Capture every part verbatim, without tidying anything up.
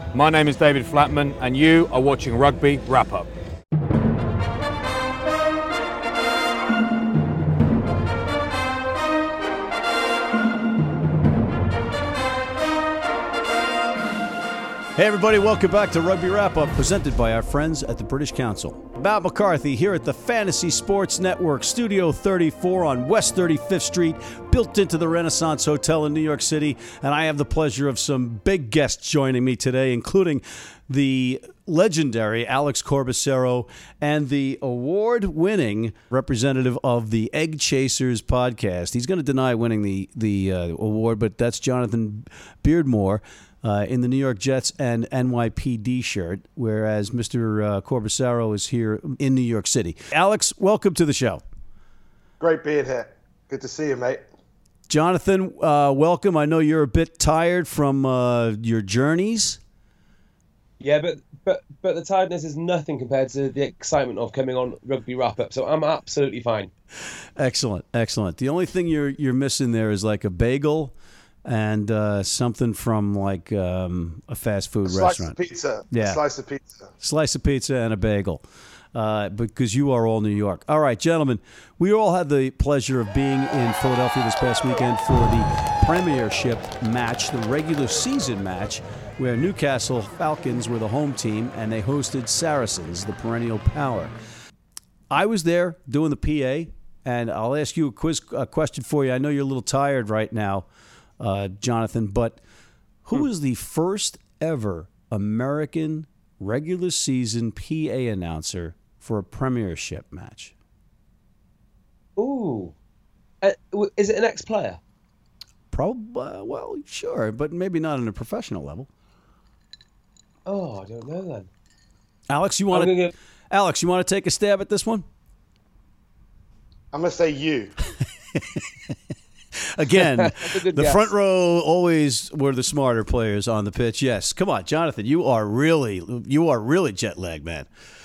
My name is David Flatman, and you are watching Rugby Wrap Up. Hey everybody, welcome back to Rugby Wrap-Up, presented by our friends at the British Council. Matt McCarthy here at the Fantasy Sports Network, Studio thirty-four on West thirty-fifth Street, built into the Renaissance Hotel in New York City. And I have the pleasure of some big guests joining me today, including the legendary Alex Corbisiero and the award-winning representative of the Egg Chasers podcast. He's going to deny winning the, the uh, award, but that's Jonathan Beardmore. Uh, in the New York Jets and N Y P D shirt, whereas Mister Uh, Corbisiero is here in New York City. Alex, welcome to the show. Great being here. Good to see you, mate. Jonathan, uh, welcome. I know you're a bit tired from uh, your journeys. Yeah, but, but but the tiredness is nothing compared to the excitement of coming on Rugby Wrap-Up, so I'm absolutely fine. Excellent, excellent. The only thing you're you're missing there is like a bagel and uh, something from like um, a fast food a slice restaurant. Slice of pizza. Yeah. A slice of pizza. Slice of pizza and a bagel. Uh, because you are all New York. All right, gentlemen, we all had the pleasure of being in Philadelphia this past weekend for the Premiership match, the regular season match, where Newcastle Falcons were the home team and they hosted Saracens, the perennial power. I was there doing the P A, and I'll ask you a quiz a question for you. I know you're a little tired right now, Uh, Jonathan, but who is the first ever American regular season P A announcer for a Premiership match? Ooh. Uh, is it an ex-player? Probably, uh, well, sure, but maybe not on a professional level. Oh, I don't know then. Alex, you want to get... Alex, you want to take a stab at this one? I'm going to say you. Again, the guess. front row always were the smarter players on the pitch. Yes. Come on, Jonathan, you are really you are really jet lagged, man.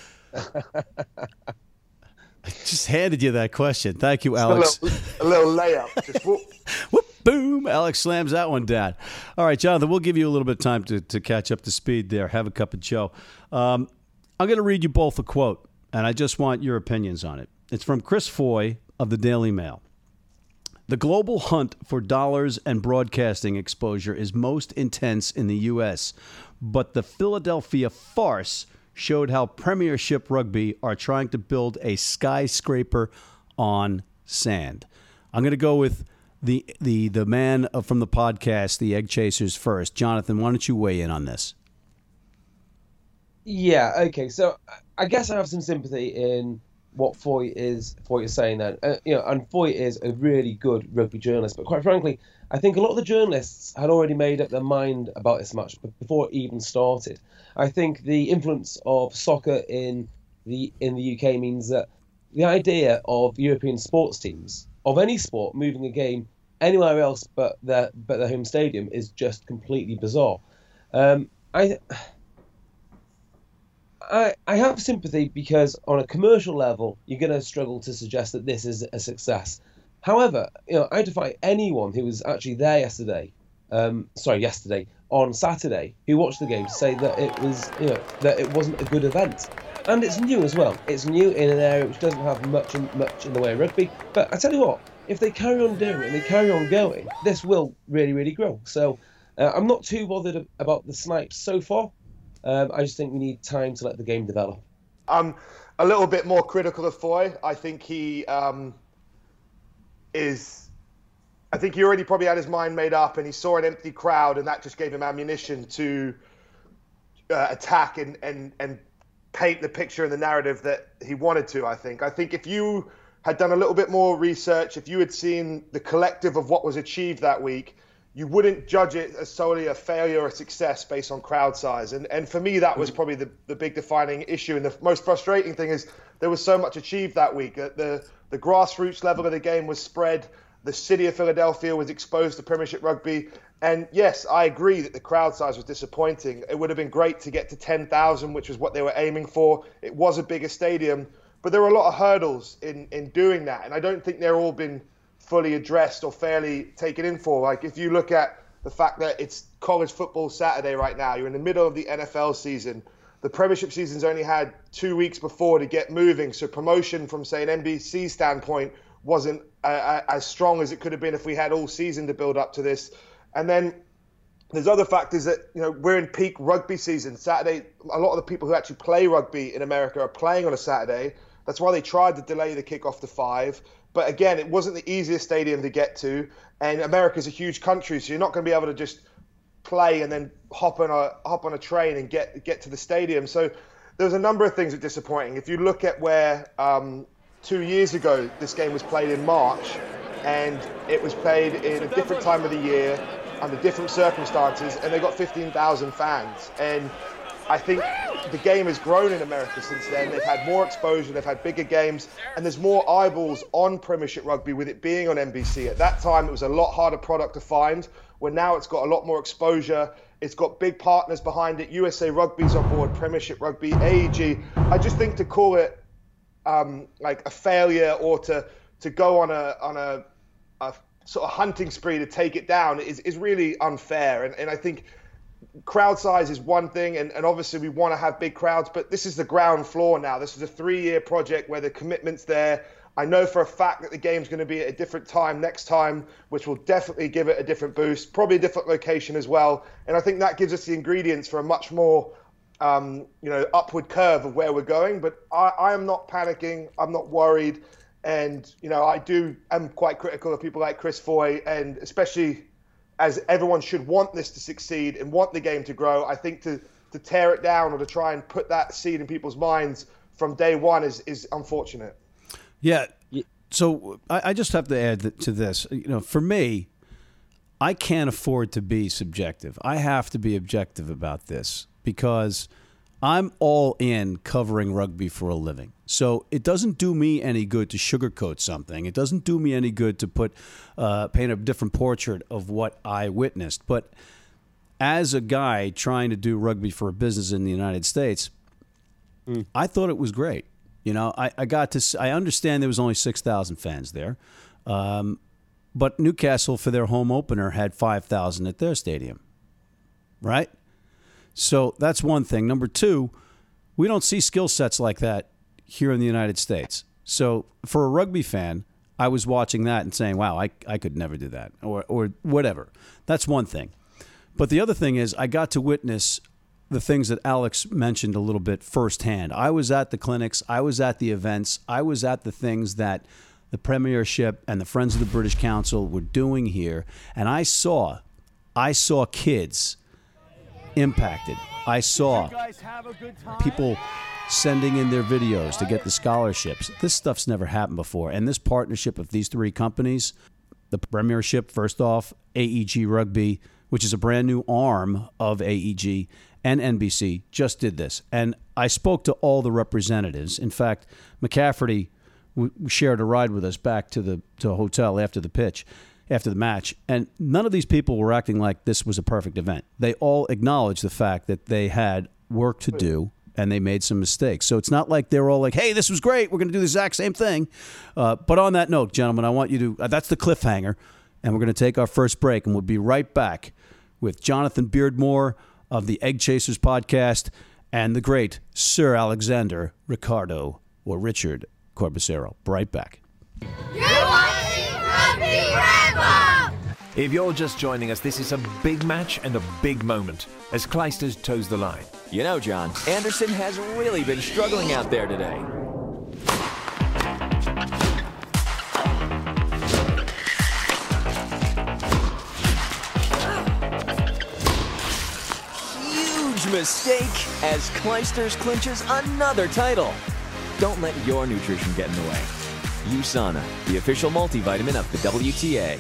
I just handed you that question. Thank you, Alex. A little, a little layup. Just whoop. Whoop, boom. Alex slams that one down. All right, Jonathan, we'll give you a little bit of time to, to catch up to speed there. Have a cup of Joe. Um, I'm going to read you both a quote, and I just want your opinions on it. It's from Chris Foy of the Daily Mail. The global hunt for dollars and broadcasting exposure is most intense in the U S, but the Philadelphia farce showed how Premiership Rugby are trying to build a skyscraper on sand. I'm going to go with the the the man from the podcast, the Egg Chasers, first. Jonathan, why don't you weigh in on this? Yeah, okay. So I guess I have some sympathy in what Foy is Foy is saying then. Uh, you know, and Foy is a really good rugby journalist, but quite frankly, I think a lot of the journalists had already made up their mind about this match before it even started. I think the influence of soccer in the in the U K means that the idea of European sports teams, of any sport, moving a game anywhere else but their but their home stadium is just completely bizarre. Um, I. I, I have sympathy because on a commercial level, you're going to struggle to suggest that this is a success. However, you know, I defy anyone who was actually there yesterday, um, sorry, yesterday, on Saturday, who watched the game to say that it was, you know, that it wasn't a good event. And it's new as well. It's new in an area which doesn't have much in, much in the way of rugby. But I tell you what, if they carry on doing it and they carry on going, this will really, really grow. So uh, I'm not too bothered about the snipes so far. Um, I just think we need time to let the game develop. I'm a little bit more critical of Foy. I think he um, is... I think he already probably had his mind made up and he saw an empty crowd and that just gave him ammunition to uh, attack and, and, and paint the picture and the narrative that he wanted to, I think. I think if you had done a little bit more research, if you had seen the collective of what was achieved that week, you wouldn't judge it as solely a failure or a success based on crowd size. And and for me, that was probably the, the big defining issue. And the most frustrating thing is there was so much achieved that week. The, the grassroots level of the game was spread. The city of Philadelphia was exposed to Premiership Rugby. And yes, I agree that the crowd size was disappointing. It would have been great to get to ten thousand, which was what they were aiming for. It was a bigger stadium. But there were a lot of hurdles in, in doing that. And I don't think they're all been fully addressed or fairly taken in for. Like if you look at the fact that it's college football Saturday right now. You're in the middle of the N F L season. The Premiership season's only had two weeks before to get moving, so promotion from, say, an N B C standpoint wasn't uh, as strong as it could have been if we had all season to build up to this. And then there's other factors that, you know, we're in peak rugby season. Saturday, a lot of the people who actually play rugby in America are playing on a Saturday. That's why they tried to delay the kickoff to five. But again, it wasn't the easiest stadium to get to. And America's a huge country, so you're not going to be able to just play and then hop on a hop on a train and get get to the stadium. So there's a number of things that are disappointing. If you look at where um, two years ago this game was played in March, and it was played in a different time of the year, under different circumstances, and they got fifteen thousand fans. And I think the game has grown in America since then. They've had more exposure, they've had bigger games, and there's more eyeballs on Premiership rugby with it being on N B C. At that time, it was a lot harder product to find, where now it's got a lot more exposure. It's got big partners behind it. U S A Rugby's on board, Premiership Rugby, A E G. I just think to call it um, like a failure or to to go on a on a, a sort of hunting spree to take it down is, is really unfair. And, and I think crowd size is one thing, and, and obviously we want to have big crowds, but this is the ground floor now. This is a three-year project where the commitment's there. I know for a fact that the game's going to be at a different time next time, which will definitely give it a different boost, probably a different location as well. And I think that gives us the ingredients for a much more um, you know, upward curve of where we're going. But I, I am not panicking. I'm not worried. And, you know, I do am quite critical of people like Chris Foy, and especially as everyone should want this to succeed and want the game to grow. I think to, to tear it down or to try and put that seed in people's minds from day one is, is unfortunate. Yeah. So I, I just have to add to this. You know, for me, I can't afford to be subjective. I have to be objective about this because I'm all in covering rugby for a living. So it doesn't do me any good to sugarcoat something. It doesn't do me any good to put uh, paint a different portrait of what I witnessed. But as a guy trying to do rugby for a business in the United States, mm. I thought it was great. You know, I, I got to. I understand there was only six thousand fans there, um, but Newcastle for their home opener had five thousand at their stadium, right? So that's one thing. Number two, we don't see skill sets like that here in the United States. So for a rugby fan, I was watching that and saying, wow, I, I could never do that, or or whatever. That's one thing. But the other thing is I got to witness the things that Alex mentioned a little bit firsthand. I was at the clinics. I was at the events. I was at the things that the Premiership and the Friends of the British Council were doing here. And I saw, I saw kids impacted. I saw people sending in their videos to get the scholarships. This stuff's never happened before. And this partnership of these three companies, the Premiership, first off, A E G Rugby, which is a brand new arm of A E G, and N B C, just did this. And I spoke to all the representatives. In fact, McCafferty w- shared a ride with us back to the to a hotel after the pitch, after the match. And none of these people were acting like this was a perfect event. They all acknowledged the fact that they had work to do and they made some mistakes. So it's not like they're all like, hey, this was great, we're going to do the exact same thing. Uh, but on that note, gentlemen, I want you to, uh, that's the cliffhanger. And we're going to take our first break, and we'll be right back with Jonathan Beardmore of the Egg Chasers podcast and the great Sir Alexander Ricardo or Richard Corbacero. Right back. You're watching Rugby Ramble! If you're just joining us, this is a big match and a big moment as Clijsters toes the line. You know, John, Anderson has really been struggling out there today. Mistake as Clijsters clinches another title. Don't let your nutrition get in the way. USANA, the official multivitamin of the W T A.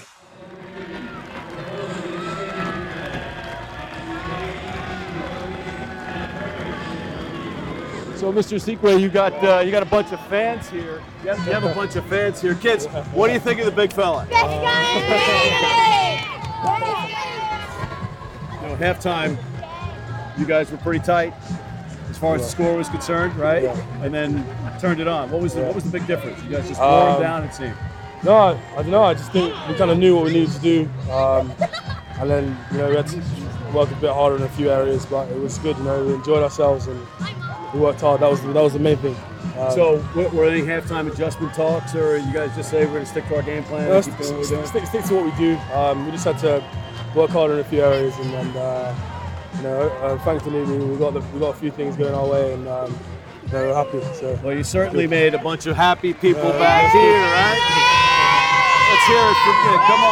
So, Mister Sequay, you got uh, you got a bunch of fans here. You have, you have a bunch of fans here. Kids, what do you think of the big fella? Let's go! You know, halftime, you guys were pretty tight as far as the score was concerned, right? Yeah. And then turned it on. What was the what was the big difference? You guys just wore um, them down, it seemed. No, I don't know. I just think we kind of knew what we needed to do. Um, I and then you know we had to work a bit harder in a few areas, but it was good. You know, we enjoyed ourselves and we worked hard. That was that was the main thing. Um, so, were, were any halftime adjustment talks, or you guys just say we're going to stick to our game plan? No, and keep doing what we're doing? stick, stick to what we do. Um, we just had to work harder in a few areas, and, and uh, you know, uh, thankfully we, we got the, we got a few things going our way, and um, you know, we're happy. So, well, you certainly made a bunch of happy people Uh, back here, right? Let's hear it from you. Come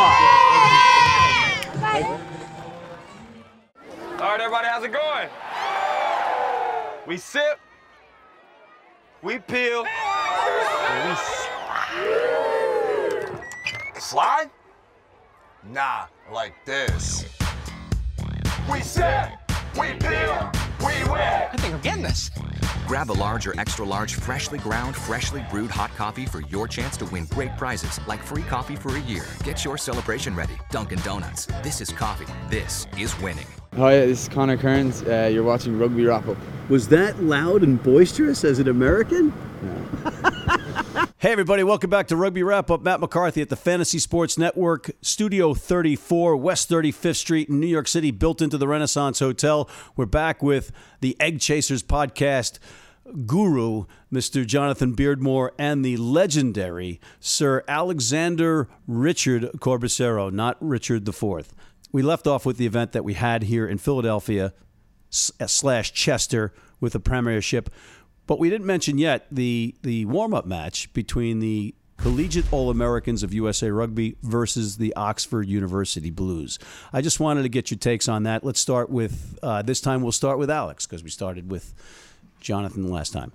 on. All right, everybody, how's it going? We sip, we peel, and we slide. Slide? Nah, like this. We sip, we peel, we whip. I think I'm getting this. Grab the large or extra large freshly ground, freshly brewed hot coffee for your chance to win great prizes like free coffee for a year. Get your celebration ready. Dunkin' Donuts. This is coffee. This is winning. Hi, this is Connor Kearns. Uh, you're watching Rugby Wrap Up. Was that loud and boisterous as an American? Hey, everybody, welcome back to Rugby Wrap Up. Matt McCarthy at the Fantasy Sports Network, Studio thirty-four, West thirty-fifth Street in New York City, built into the Renaissance Hotel. We're back with the Egg Chasers podcast guru, Mister Jonathan Beardmore, and the legendary Sir Alexander Richard Corbisiero, not Richard the Fourth. We left off with the event that we had here in Philadelphia slash Chester with the Premiership. But we didn't mention yet the, the warm-up match between the Collegiate All-Americans of U S A Rugby versus the Oxford University Blues. I just wanted to get your takes on that. Let's start with, uh, this time we'll start with Alex, because we started with Jonathan last time.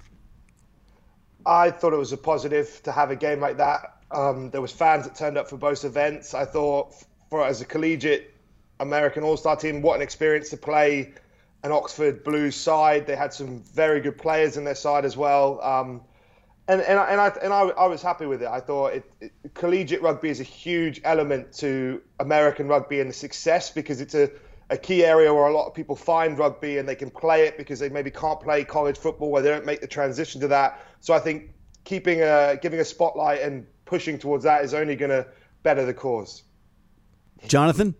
I thought it was a positive to have a game like that. Um, there was fans that turned up for both events. I thought, for as a collegiate American All-Star team, what an experience to play an Oxford Blues side. They had some very good players in their side as well. Um, and and, I, and, I, and I, I was happy with it. I thought it, it, collegiate rugby is a huge element to American rugby and the success, because it's a, a key area where a lot of people find rugby and they can play it because they maybe can't play college football, where they don't make the transition to that. So I think keeping a, giving a spotlight and pushing towards that is only going to better the cause. Jonathan?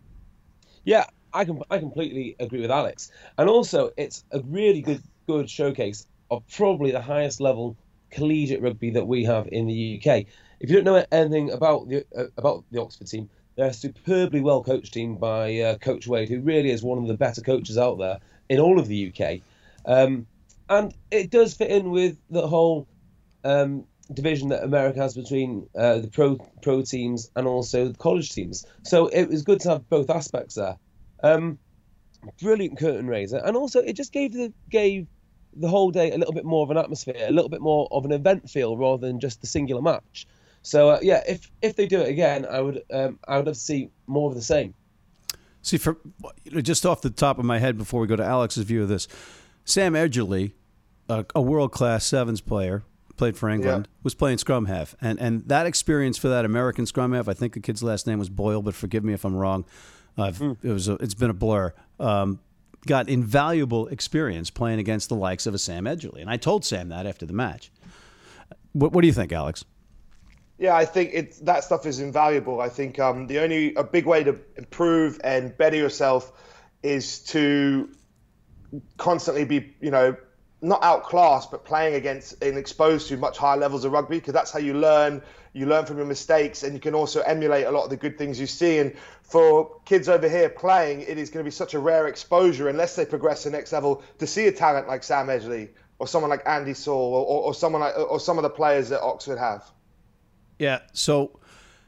Yeah, I can I completely agree with Alex. And also, it's a really good good showcase of probably the highest level collegiate rugby that we have in the U K. If you don't know anything about the uh, about the Oxford team, they're a superbly well coached team by uh, Coach Wade, who really is one of the better coaches out there in all of the U K. Um, and it does fit in with the whole um, division that America has between uh, the pro pro teams and also the college teams. So it was good to have both aspects there. Um, brilliant curtain raiser, and also it just gave the gave the whole day a little bit more of an atmosphere, a little bit more of an event feel rather than just the singular match. So uh, yeah, if if they do it again, I would um, I would love to see more of the same. See, for just off the top of my head, before we go to Alex's view of this, Sam Edgerly, a, a world class sevens player, played for England, yeah. was playing scrum half, and and that experience for that American scrum half, I think the kid's last name was Boyle, but forgive me if I'm wrong. I've, mm. It was a, it's been a blur. Um, got invaluable experience playing against the likes of a Sam Edgerly, and I told Sam that after the match. What, what do you think, Alex? Yeah, I think it's, that stuff is invaluable. I think um, the only a big way to improve and better yourself is to constantly be, you know, not outclassed, but playing against and exposed to much higher levels of rugby, because that's how you learn. You learn from your mistakes, and you can also emulate a lot of the good things you see. And for kids over here playing, it is going to be such a rare exposure, unless they progress to the next level, to see a talent like Sam Edgerly or someone like Andy Saul or, or, or someone like or some of the players that Oxford have. Yeah. So,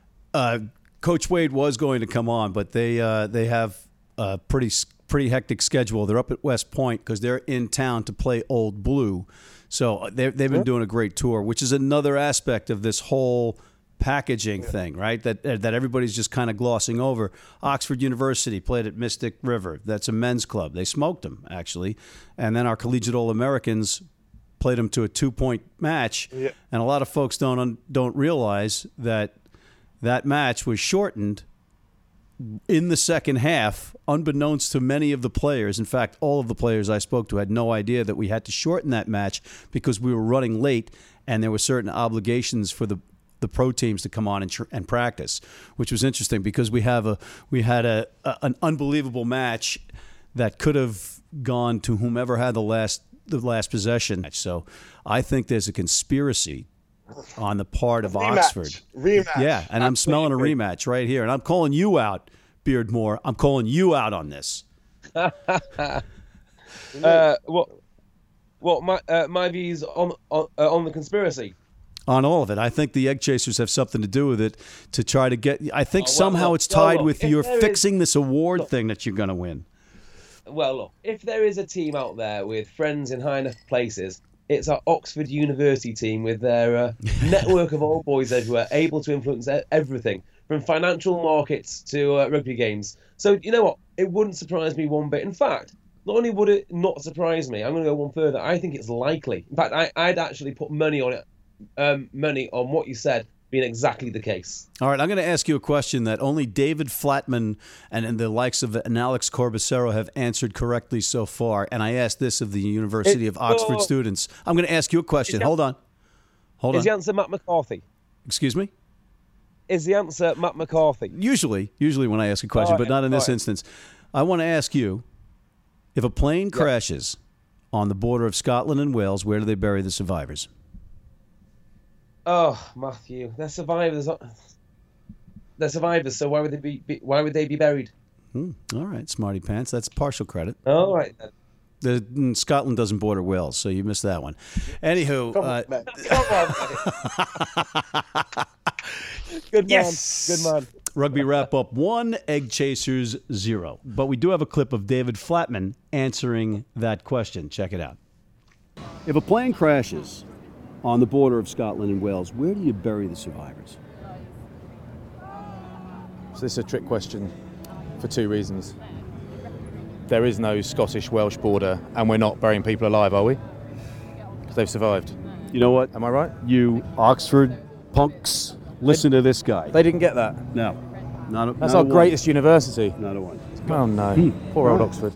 uh, Coach Wade was going to come on, but they uh, they have a pretty pretty hectic schedule. They're up at West Point because they're in town to play Old Blue. So they've, they've been doing a great tour, which is another aspect of this whole packaging yeah. thing, right? That that everybody's just kind of glossing over. Oxford University played at Mystic River. That's a men's club. They smoked them, actually. And then our Collegiate All-Americans played them to a two-point match. Yeah. And a lot of folks don't don't realize that that match was shortened in the second half, unbeknownst to many of the players. In fact, all of the players I spoke to had no idea that we had to shorten that match because we were running late and there were certain obligations for the the pro teams to come on and, tr- and practice, which was interesting because we have a we had a, a an unbelievable match that could have gone to whomever had the last the last possession. So I think there's a conspiracy on the part of rematch. Oxford. Rematch. Yeah, and I'm smelling a rematch right here, and I'm calling you out, Beardmore. I'm calling you out on this. uh, what? What? My uh, my views on on, uh, on the conspiracy. On all of it. I think the Egg Chasers have something to do with it to try to get. I think Oh, well, somehow look, it's tied well, with look, you're if there fixing is- this award look. thing that you're going to win. Well, look, if there is a team out there with friends in high enough places, it's our Oxford University team with their uh, network of old boys everywhere, able to influence e- everything from financial markets to uh, rugby games. So, you know what? It wouldn't surprise me one bit. In fact, not only would it not surprise me, I'm going to go one further. I think it's likely. In fact, I, I'd actually put money on it, um, money on what you said being exactly the case. All right, I'm going to ask you a question that only David Flatman and, and the likes of an Alex Corbacero have answered correctly so far. And I asked this of the University It- of Oxford oh. students. I'm going to ask you a question. Is Hold on. Hold Is on. the answer Matt McCarthy? Excuse me? Is the answer Matt McCarthy? Usually, usually when I ask a question, All but right, not in this all right. instance. I want to ask you, if a plane crashes on the border of Scotland and Wales, where do they bury the survivors? Oh, Matthew, they're survivors. They're survivors. So why would they be? be why would they be buried? Hmm. All right, smarty pants. That's partial credit. All right then. The, mm, Scotland doesn't border Wales, so you missed that one. Anywho, Come uh, on, man. Come on, man. Good Yes. man. Good man. Rugby wrap up one, Egg Chasers zero. But we do have a clip of David Flatman answering that question. Check it out. If a plane crashes on the border of Scotland and Wales, where do you bury the survivors? So this is a trick question for two reasons. There is no Scottish-Welsh border, and we're not burying people alive, are we? Because they've survived. You know what? Am I right? You Oxford punks, listen to this guy. They didn't get that. No. Not a, That's not our a greatest university. One. Not a one. Oh no. Hmm. Poor old Right. Oxford.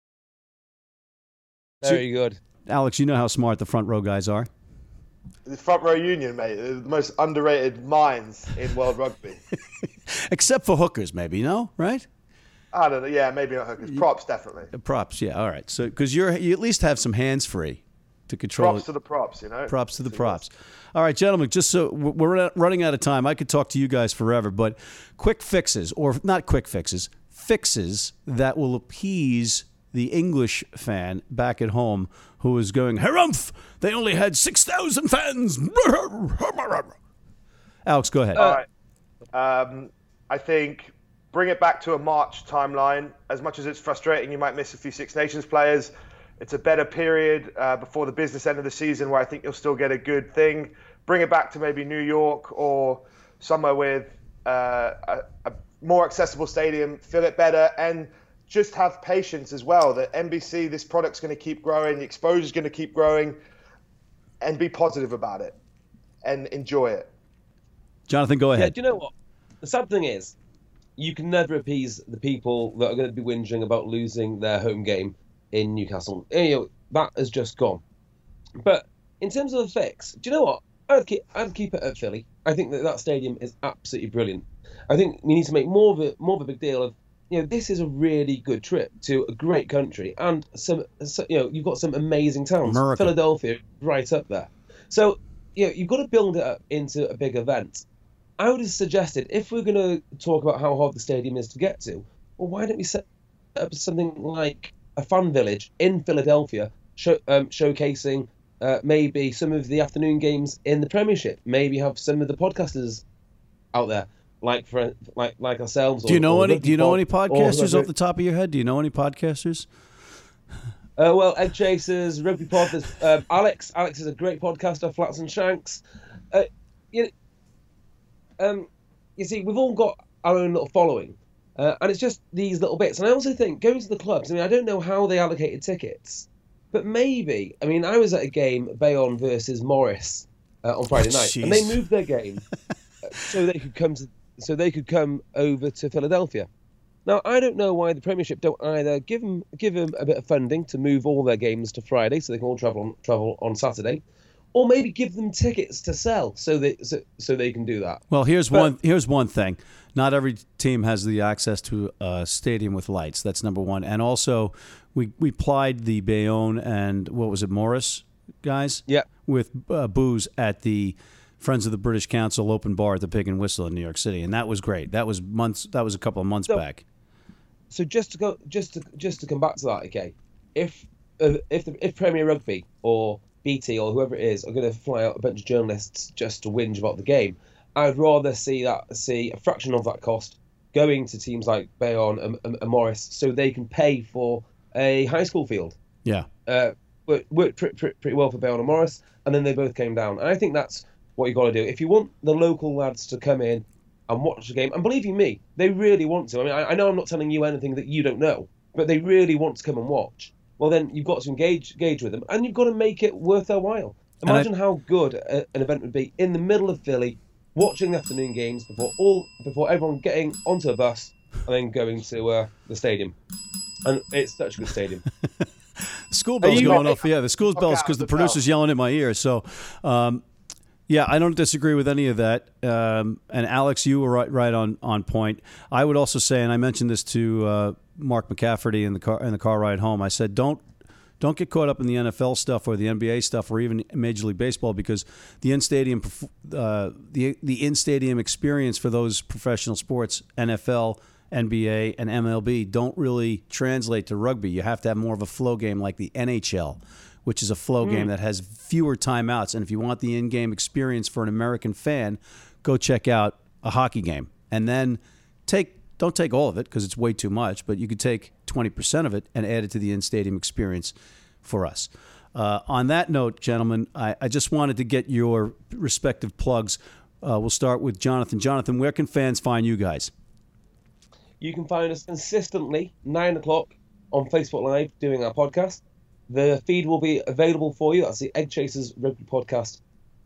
Very good. Alex, you know how smart the front row guys are. The front row union, mate, they're the most underrated minds in world rugby. Except for hookers, maybe, no? Right? I don't know. Yeah, maybe not hookers. Props, definitely. Uh, Props, yeah. All right. So, because you're you at least have some hands free to control. Props to the props, you know. Props to the props. All right, gentlemen. Just so we're running out of time, I could talk to you guys forever, but quick fixes, or not quick fixes, fixes that will appease the English fan back at home who is going, harumph! They only had six thousand fans. Alex, go ahead. All right. Um, I think bring it back to a March timeline. As much as it's frustrating, you might miss a few Six Nations players. It's a better period uh, before the business end of the season where I think you'll still get a good thing. Bring it back to maybe New York or somewhere with uh, a, a more accessible stadium. Fill it better and just have patience as well. That N B C, this product's going to keep growing. The exposure's going to keep growing, and be positive about it and enjoy it. Jonathan, go Yeah, ahead. do you know what? The sad thing is, you can never appease the people that are going to be whinging about losing their home game in Newcastle. You know, that has just gone. But in terms of the fix, do you know what? I'd keep, I'd keep it at Philly. I think that that stadium is absolutely brilliant. I think we need to make more of a more of a big deal of, you know, this is a really good trip to a great country and some, so, you know, you've got some amazing towns. America. Philadelphia, right up there. So, you know, you've got to build it up into a big event. I would have suggested, if we're going to talk about how hard the stadium is to get to, well, why don't we set up something like a fan village in Philadelphia, show, um, showcasing uh, maybe some of the afternoon games in the Premiership. Maybe have some of the podcasters out there, like for, like like ourselves. Do you or, know or any? Rugby Do you know Pod, any or podcasters whoever- off the top of your head? Do you know any podcasters? Uh, well, Egg Chasers, Rugby Pod, there's um, Alex. Alex is a great podcaster, Flats and Shanks. Uh, you, um, you see, we've all got our own little following, uh, and it's just these little bits. And I also think, going to the clubs, I mean, I don't know how they allocated tickets, but maybe, I mean, I was at a game, Bayonne versus Morris, uh, on Friday Oh, night, jeez. and they moved their game uh, so they could come to, so they could come over to Philadelphia. Now, I don't know why the Premiership don't either give them give them a bit of funding to move all their games to Friday so they can all travel on, travel on Saturday, or maybe give them tickets to sell so they so, so they can do that. Well, here's But- one. Here's one thing. Not every team has the access to a stadium with lights. That's number one. And also, we we plied the Bayonne and what was it, Morris guys? Yeah. With uh, booze at the Friends of the British Council open bar at the Pig and Whistle in New York City, and that was great. That was months. That was a couple of months So- back. So just to go, just to just to come back to that, okay? If uh, if the, if Premier Rugby or B T or whoever it is are going to fly out a bunch of journalists just to whinge about the game, I'd rather see that see a fraction of that cost going to teams like Bayonne and, and, and Morris, so they can pay for a high school field. Yeah. Uh, worked, worked pretty, pretty, pretty well for Bayonne and Morris, and then they both came down. And I think that's what you got to do. If you want the local lads to come in and watch the game, and believe you me, they really want to. I mean, I, I know I'm not telling you anything that you don't know, but they really want to come and watch. Well, then you've got to engage engage with them, and you've got to make it worth their while. Imagine I, how good a, an event would be in the middle of Philly, watching the afternoon games before all before everyone getting onto a bus and then going to uh, the stadium. And it's such a good stadium. School bell's you- going off. Yeah, the school bell's out because the the bell. producer's yelling in my ear. So, um, yeah, I don't disagree with any of that. Um, and Alex, you were right, right on, on point. I would also say, and I mentioned this to uh, Mark McCafferty in the car in the car ride home. I said, don't don't get caught up in the N F L stuff or the N B A stuff or even Major League Baseball, because the in stadium uh, the the in stadium experience for those professional sports, N F L, N B A, and M L B, don't really translate to rugby. You have to have more of a flow game like the N H L, which is a flow mm. game that has fewer timeouts. And if you want the in-game experience for an American fan, go check out a hockey game. And then take don't take all of it because it's way too much, but you could take twenty percent of it and add it to the in-stadium experience for us. Uh, on that note, gentlemen, I, I just wanted to get your respective plugs. Uh, we'll start with Jonathan. Jonathan, where can fans find you guys? You can find us consistently nine o'clock on Facebook Live doing our podcast. The feed will be available for you. That's the Egg Chasers Rugby Podcast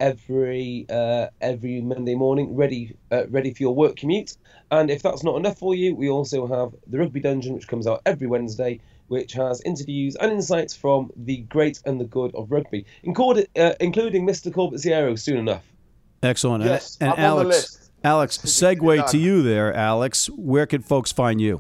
every uh, every Monday morning, ready uh, ready for your work commute. And if that's not enough for you, we also have the Rugby Dungeon, which comes out every Wednesday, which has interviews and insights from the great and the good of rugby, including, uh, including Mister Corbett Sierra soon enough. Excellent. Yes, and, and I'm on the Alex, list. Alex, segue to you there, Alex. Where can folks find you?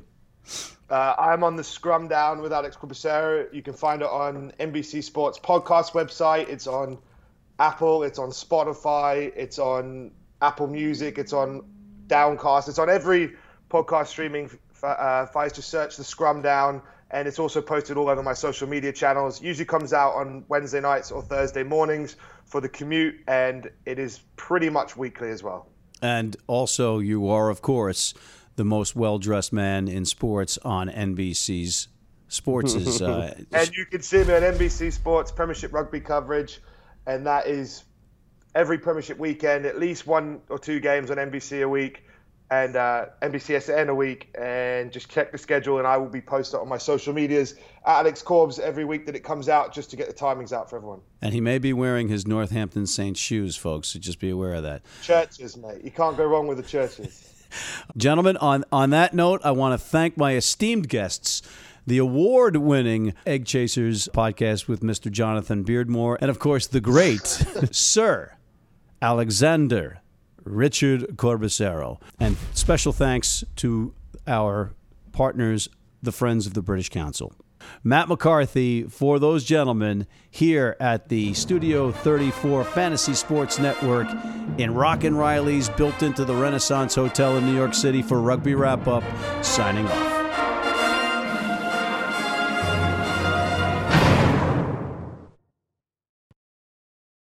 Uh, I'm on the Scrum Down with Alex Corbett. You can find it on N B C Sports podcast website. It's on Apple. It's on Spotify. It's on Apple Music. It's on Downcast. It's on every podcast streaming uh, device. Just search the Scrum Down, and it's also posted all over my social media channels. Usually comes out on Wednesday nights or Thursday mornings for the commute, and it is pretty much weekly as well. And also, you are, of course, the most well-dressed man in sports on N B C's Sports. Is, uh, and you can see me on N B C Sports Premiership Rugby coverage, and that is every Premiership weekend, at least one or two games on N B C a week, and uh, N B C S N a week, and just check the schedule, and I will be posted on my social medias at Alex Corbs every week that it comes out, just to get the timings out for everyone. And he may be wearing his Northampton Saints shoes, folks, so just be aware of that. Churches, mate. You can't go wrong with the churches. Gentlemen, on, on that note, I want to thank my esteemed guests, the award-winning Egg Chasers podcast with Mister Jonathan Beardmore, and, of course, the great Sir Alexander Richard Corbisiero. And special thanks to our partners, the Friends of the British Council. Matt McCarthy for those gentlemen here at the Studio thirty-four Fantasy Sports Network in Rockin' Riley's, built into the Renaissance Hotel in New York City for Rugby Wrap-Up, signing off.